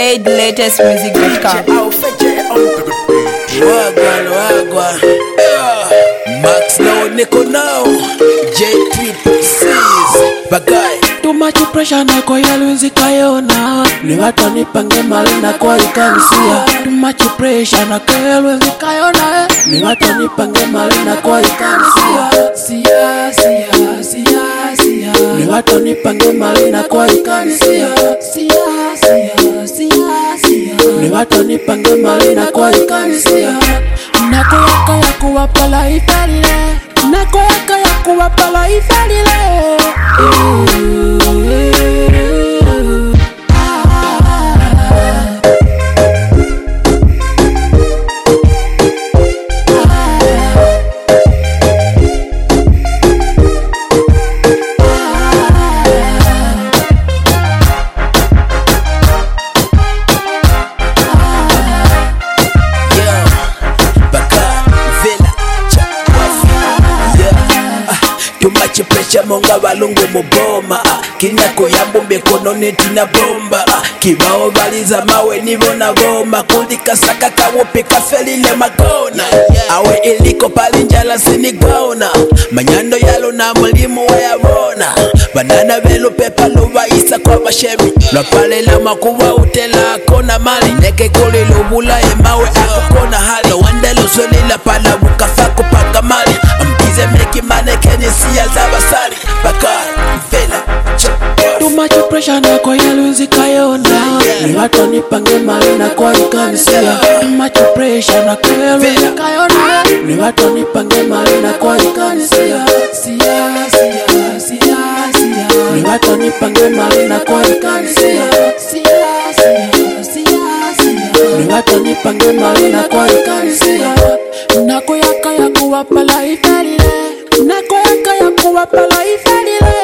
Play the latest music.com. Wagwan. Max now, Nico now. J3 Bagay. Too much pressure na kwa yaluzi kayona. Ni watu nipange mali na kwa ikanisia. Too much pressure na kwa yaluzi kayona. Ni watu nipange mali na kwa ikanisia. Sia. Ni watu nipange mali na kwa ikanisia. Sia. Ni watu nipange mali na kwa ikanisia. Nako yaka ya kuwapala ifalile. Nako yaka ya kuwapala ifalile. Pressure monga balungu muboma Kinyako yambo mbekono netina bomba Kibao baliza mawe nibona bomba Kulika saka kawope kafelile makona Awe iliko palinjala sinigona Manyando yalo na mulimu wayabona Banana velo pepa luwa isa kwa mashemi Lwapale la makuwa utela akona mali Neke kuli lubula emawe akukona hali Wandelo solila pala bukafako panga mali Ambize meki manekeni siya zabasari Bagay, Vela, Too much pressure na kwa yaluzi kayona. Ni watu nipange mali na kwa ikanisia. Too much pressure na kwa yaluzi kayona. Ni watu nipange mali na kwa ikanisia. Sia. Ni watu nipange mali na kwa ikanisia. Sia. Ni watu nipange mali na kwa ikanisia. Nako yaka ya kuwapala ifalile. Nako yaka ya kuwapala ifalile.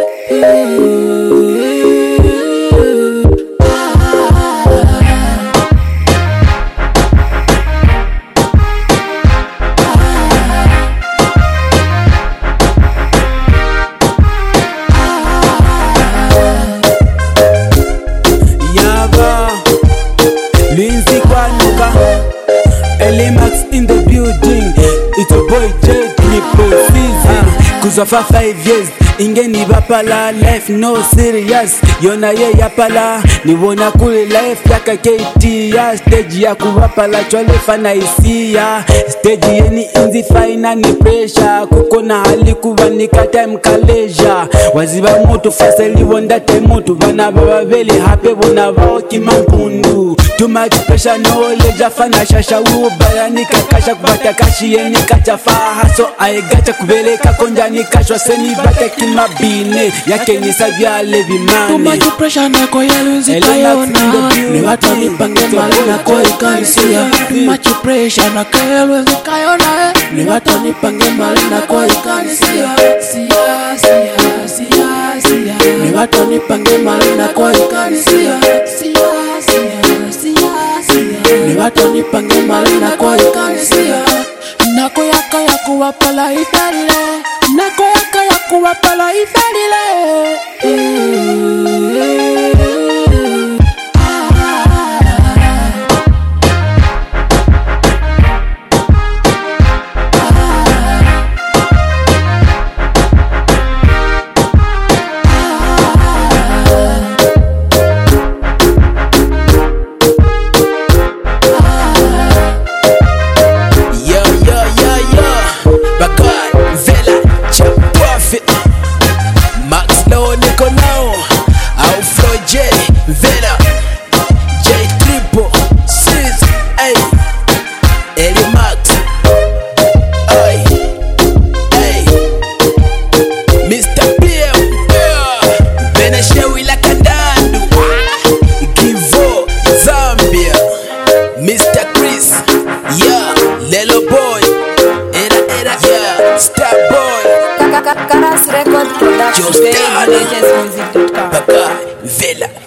Lindsay Kwanuka, Elimax in the building. It's a boy J3 season. Kuza for 5 years. Ingeni bapala, life no serious. Yona ye yapala, ni wona kule life yaka KT ya stage ya kubapala chwale fana isia. Stage yeni inzi faina ni pressure. Kukona hali kuvanika time kaleja. Waziba mutu faseli wonda te mutu. Vana baba veli hape wona vao kimampundu. Too much pressure knowledge fana shasha ubaya nikakasha kubata kashi yeni kachafa haso aigacha kubeleka konja nikashwa seni bata kimabine yake nisavya levi mane. Too much pressure na kwa yaluzi kayona. Ni watu nipange mali na kwa ikanisia. Too much pressure na kwa yaluzi kayona. Ni watu nipange mali na kwa ikanisia. Sia. Ni watu nipange mali na kwa ikanisia. Sia. Ni watu nipange mali na kwa ikanisia. Nako yaka ya kuwapala ifalile. Nako yaka ya kuwapala ifalile. Max now, Nico now. Outflow J, Vela, J3 Sis, ay, Elimax, ay, Mr. PM, Venezuela la Kandandu, Givo, Zambia, Mr. Chris, yeah, Lelo Boy, yeah, Star Boy. Karas Record Production. Play the latest music.com. Bagay, Vela.